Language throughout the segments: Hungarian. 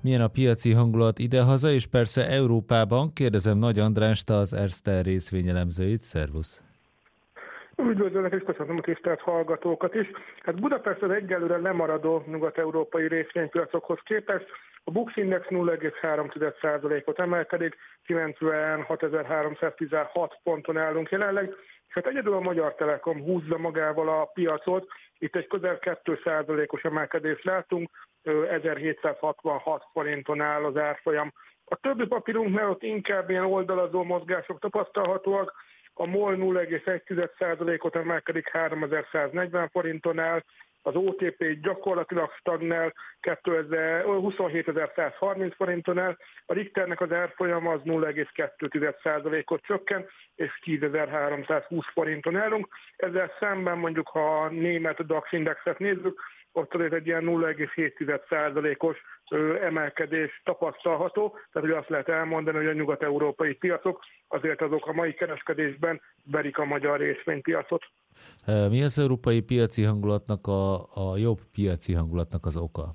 Milyen a piaci hangulat idehaza, és persze Európában? Kérdezem Nagy Andrást, az Erste részvényelemzőit. Szervusz! Üdvözöllek, és köszönöm a tisztelt hallgatókat is. Hát Budapest az egyelőre lemaradó nyugat-európai részvénypiacokhoz képest. A Bux Index 0,3%-ot emelkedik, 96.316 ponton állunk jelenleg, és hát egyedül a Magyar Telekom húzza magával a piacot, itt egy közel 2%-os emelkedést látunk, 1766 forinton áll az árfolyam. A többi papírunknál ott inkább ilyen oldalazó mozgások tapasztalhatóak, a MOL 0,1%-ot emelkedik, 3140 forinton áll, az OTP gyakorlatilag stagnál, 27.130 forinton áll, a Richternek az árfolyama az 0,2%-ot csökken, és 10.320 forinton állunk. Ezzel szemben mondjuk, ha a német DAX indexet nézzük, ott azért egy ilyen 0,7%-os emelkedés tapasztalható, tehát hogy azt lehet elmondani, hogy a nyugat-európai piacok azért azok a mai kereskedésben verik a magyar részvénypiacot. Mi az európai piaci hangulatnak, a jobb piaci hangulatnak az oka?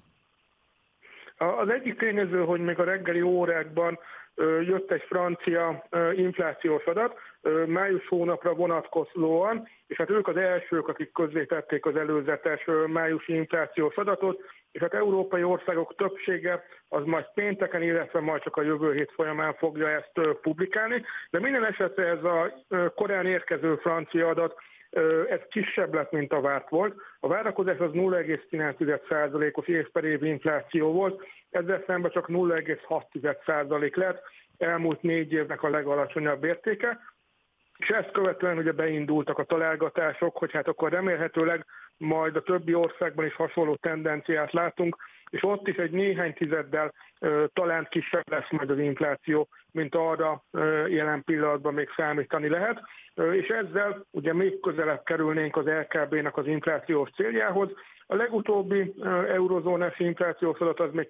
Az egyik tényező, hogy még a reggeli órákban jött egy francia inflációs adat, május hónapra vonatkozóan, és hát ők az elsők, akik közzétették az előzetes májusi inflációs adatot, és hát európai országok többsége az majd pénteken, illetve majd csak a jövő hét folyamán fogja ezt publikálni, de minden esetre ez a korán érkező francia adat, ez kisebb lett, mint a várt volt. A várakozás az 0,9%-os évperévi infláció volt, ezzel szemben csak 0,6% lett, elmúlt 4 évnek a legalacsonyabb értéke, és ezt követően ugye beindultak a találgatások, hogy hát akkor remélhetőleg majd a többi országban is hasonló tendenciát látunk, és ott is egy néhány tizeddel talán kisebb lesz majd az infláció, mint arra jelen pillanatban még számítani lehet, és ezzel ugye még közelebb kerülnénk az LKB-nek az inflációs céljához. A legutóbbi eurozónás inflációs adat az még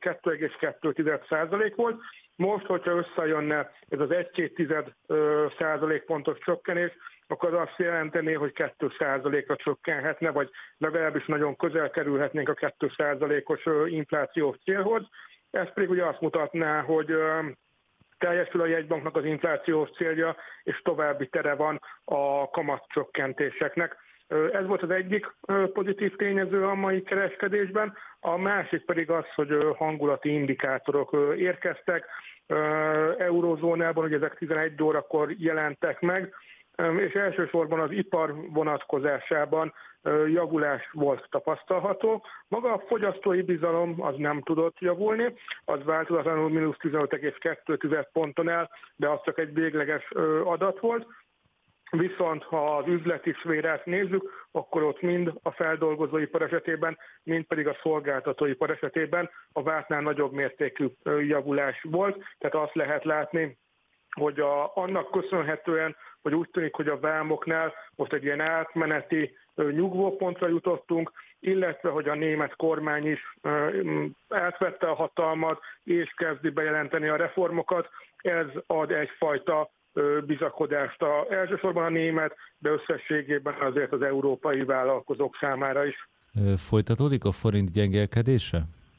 2,2% volt, most, hogyha összejönne ez az 1,2 százalékpontos csökkenés, akkor azt jelenteni, hogy 2%-ra csökkenhetne, vagy legalábbis nagyon közel kerülhetnénk a 2%-os inflációs célhoz. Ez pedig ugye azt mutatná, hogy teljesül a jegybanknak az inflációs célja, és további tere van a kamatcsökkentéseknek. Ez volt az egyik pozitív tényező a mai kereskedésben, a másik pedig az, hogy hangulati indikátorok érkeztek. Eurózónában, hogy ezek 11 órakor jelentek meg, és elsősorban az ipar vonatkozásában javulás volt tapasztalható. Maga a fogyasztói bizalom az nem tudott javulni, az változatlanul -15,2 ponton áll, de az csak egy végleges adat volt. Viszont ha az üzleti szférát nézzük, akkor ott mind a feldolgozóipar esetében, mind pedig a szolgáltatóipar esetében a vártnál nagyobb mértékű javulás volt. Tehát azt lehet látni, hogy annak köszönhetően, hogy úgy tűnik, hogy a vámoknál most egy ilyen átmeneti nyugvópontra jutottunk, illetve hogy a német kormány is átvette a hatalmat, és kezdi bejelenteni a reformokat, ez ad egyfajta bizakodást elsősorban a német, de összességében azért az európai vállalkozók számára is. Folytatódik a forint gyengélkedése?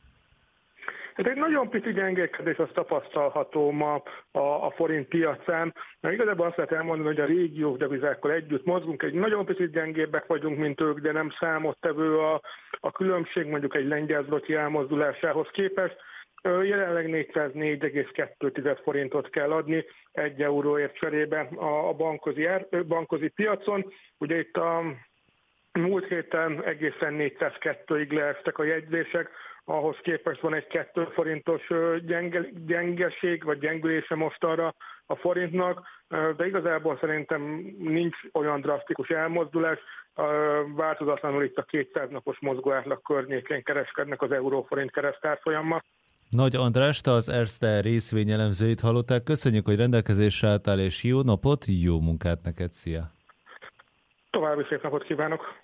Hát egy nagyon pici gyengélkedés az tapasztalható ma a forint piacán, mert igazából azt lehet elmondani, hogy a régiós devizákkal együtt mozgunk, egy nagyon picit gyengébbek vagyunk, mint ők, de nem számottevő a különbség mondjuk egy lengyel zloty elmozdulásához képest. Jelenleg 404,2 forintot kell adni 1 euróért cserébe a bankközi piacon. Ugye itt a múlt héten egészen 402-ig leestek a jegyzések, ahhoz képest van egy 2 forintos gyengeség, vagy gyengülése most arra a forintnak, de igazából szerintem nincs olyan drasztikus elmozdulás, változatlanul itt a 200 napos mozgóátlag környékén kereskednek az euró-forint keresztárfolyammal. Nagy Andrást, az Erste részvényelemzőit hallották. Köszönjük, hogy rendelkezésre álltál, és jó napot, jó munkát neked, szia! További szép napot kívánok!